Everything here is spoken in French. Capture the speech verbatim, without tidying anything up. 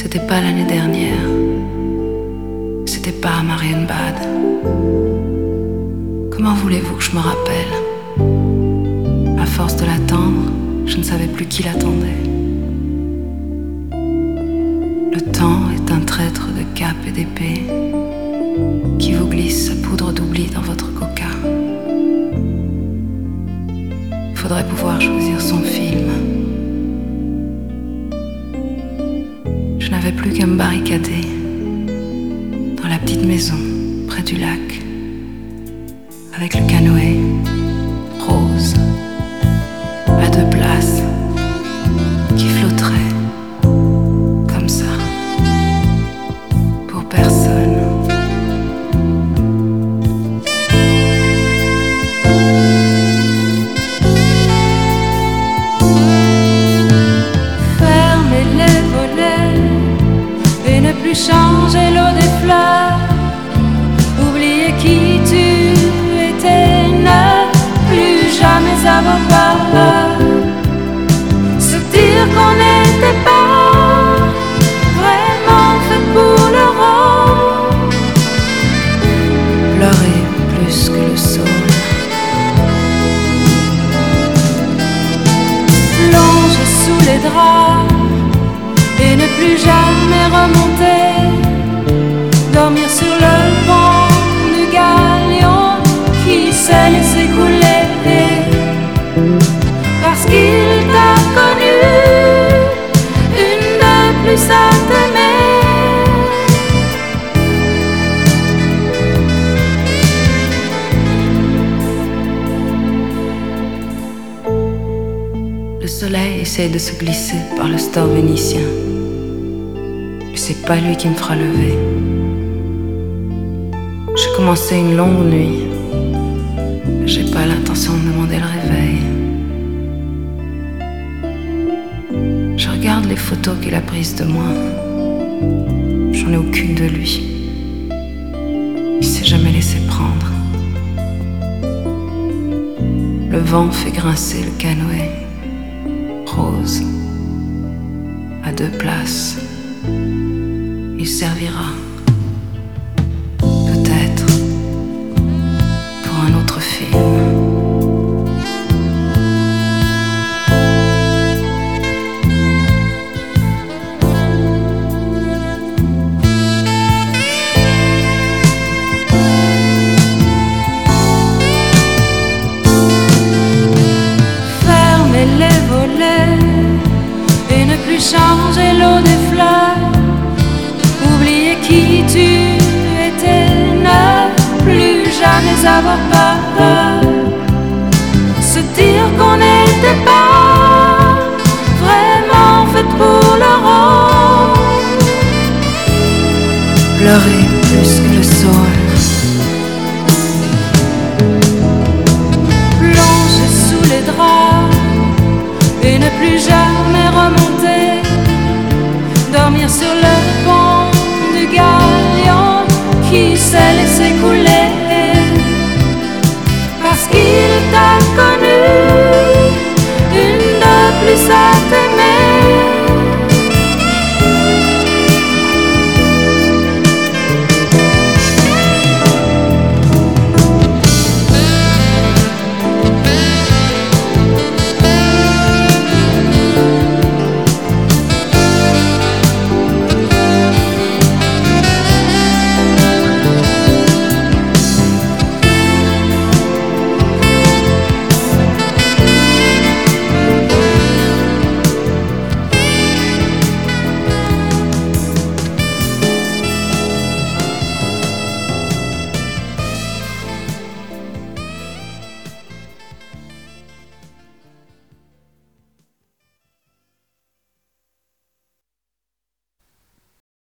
C'était pas l'année dernière. C'était pas à Marienbad. Comment voulez-vous que je me rappelle? À force de l'attendre, je ne savais plus qui l'attendait. Le temps est un traître de cap et d'épée qui vous glisse sa poudre d'oubli dans votre coca. Il faudrait pouvoir choisir son film. Je n'avais plus qu'à me barricader dans la petite maison près du lac avec le canoë rose à deux places qui flotterait comme ça pour personne. Fermez les volets et ne plus changer l'eau des fleurs. Oubliez qui tu étais, ne plus jamais avoir peur. Se dire qu'on n'était pas vraiment fait pour le rôle. Pleurer plus que le sol. Plonger sous les draps et ne plus jamais remonter. Dormir sur le pont du galion qui s'est laissé couler. Parce qu'il t'a connu, une de plus à t'aimer. Le soleil essaie de se glisser par le store vénitien. Mais c'est pas lui qui me fera lever. J'ai commencé une longue nuit. J'ai pas l'intention de demander le réveil. Je regarde les photos qu'il a prises de moi. J'en ai aucune de lui. Il s'est jamais laissé prendre. Le vent fait grincer le canoë rose à deux places. Il servira peut-être pour un autre film. Fermez les volets et ne plus changer l'eau des fleurs. Oubliez qui tu étais, ne plus jamais avoir peur. Se dire qu'on n'était pas vraiment fait pour le rôle. Pleurer plus que le sol. Plonger sous les draps et ne plus jamais remonter. Dormir sur le pont du galion qui s'est laissé